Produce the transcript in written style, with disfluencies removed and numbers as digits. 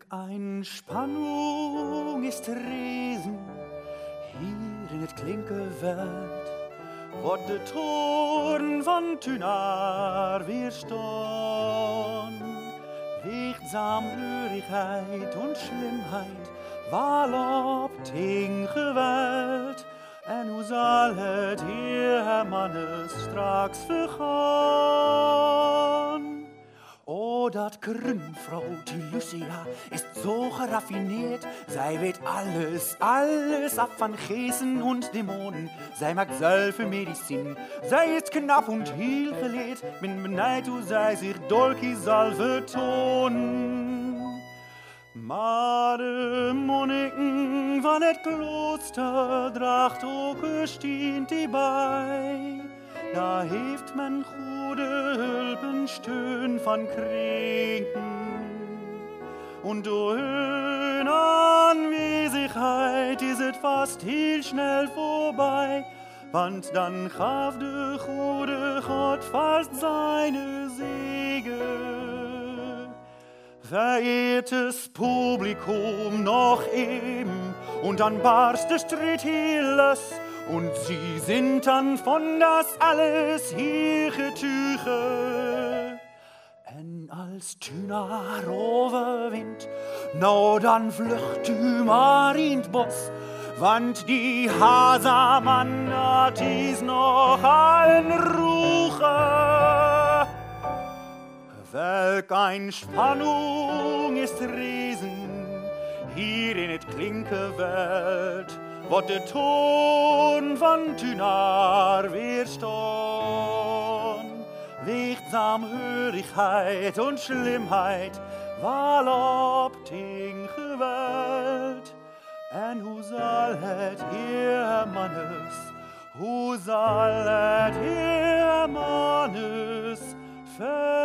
Ein Spannung ist Riesen hier in het klinke Welt, wat de toren van Tünar weer staan. Weegzaamhörigheid und Schlimmheit, waal op ting geweld. En hoe zal het hier, Herr Mannes, straks vergaan? Oh, dat Grünfrau, die Lucia, ist so raffiniert. Zij weet alles ab von Geesten und Dämonen. Zij maakt zelf Medizin. Zij ist knapp und heel geleerd. Bin benijd hoe zij zich dolki zal vertonen. Maar de monniken van het klooster draagt ook gestient die bij. Da heeft men goede hulpen steun van Krinken. Und durch hun Anwesenheit ist es fast heel schnell vorbei, want dann gaf de goede Gott fast seine Segen. Verehrtes Publikum, noch eben, und dann barst der Streit hier los, und sie sind dann von das alles hier getüche. En als Tünar overwint, nou dan vlucht u maar in het bos, want die Hazaman, dat is nog een Ruche. Welk ein Spannung ist Riesen hier in het klinke Welt, wat de Ton van Tünar weer staan. Weegzaamhörigheid und Schlimmheit, waal op ting geweld. En hoe zal het hier, Mannes, hoe zal het hier, Mannes,